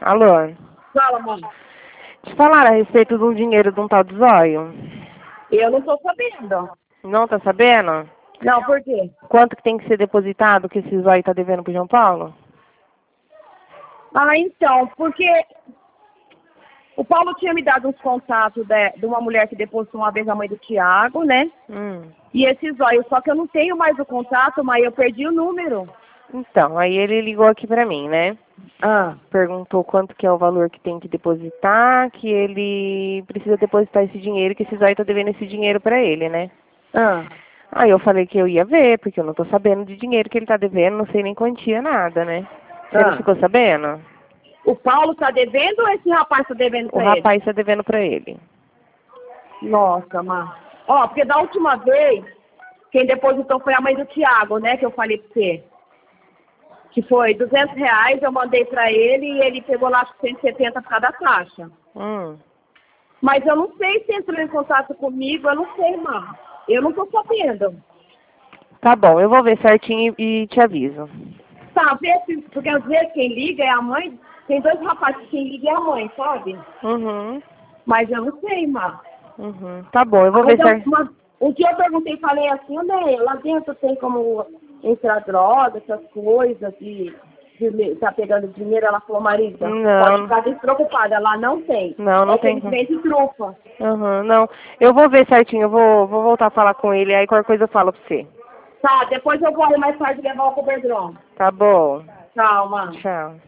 Alô? Fala, mãe. Te falaram a respeito de um dinheiro de um tal de zóio? Eu não tô sabendo. Não tá sabendo? Não, por quê? Quanto que tem que ser depositado que esse zóio tá devendo pro João Paulo? Ah, então, porque o Paulo tinha me dado uns contatos de uma mulher que depositou uma vez a mãe do Tiago, né? E esse zóio, só que eu não tenho mais o contato, mas eu perdi o número. Então, aí ele ligou aqui pra mim, né? Ah, Perguntou quanto que é o valor que tem que depositar, que ele precisa depositar esse dinheiro, que esse zóio tá devendo esse dinheiro pra ele, né? ah. Aí eu falei que eu ia ver, porque eu não tô sabendo de dinheiro que ele tá devendo, não sei nem quantia, nada, né? Você não ficou sabendo? O Paulo tá devendo ou esse rapaz tá devendo O pra ele? rapaz tá devendo pra ele. Nossa, mãe. Ó, porque da última vez, quem depositou foi a mãe do Tiago, né? Que eu falei pra você. Que foi R$ 200, eu mandei pra ele e ele pegou lá 170 por cada taxa. Mas eu não sei se entrou em contato comigo, eu não sei, mãe. Eu não tô sabendo. Tá bom, eu vou ver certinho e te aviso. Tá, vê se, porque às vezes quem liga é a mãe. Tem dois rapazes, quem liga é a mãe, sabe? Mas eu não sei, mãe. Tá bom, eu vou ver certinho. Um dia eu perguntei, falei assim, André, lá dentro tem como entrar droga, essas coisas, de tá pegando dinheiro? Ela falou, Marisa, pode Não. ficar despreocupada, lá não tem. Não, não É que tem eles como. vendem trufa. Não. Eu vou ver certinho, eu vou voltar a falar com ele, aí qualquer coisa eu falo pra você. Tá, depois eu vou aí mais tarde levar o coberdrão. Tá bom. Tchau, mãe. Tchau.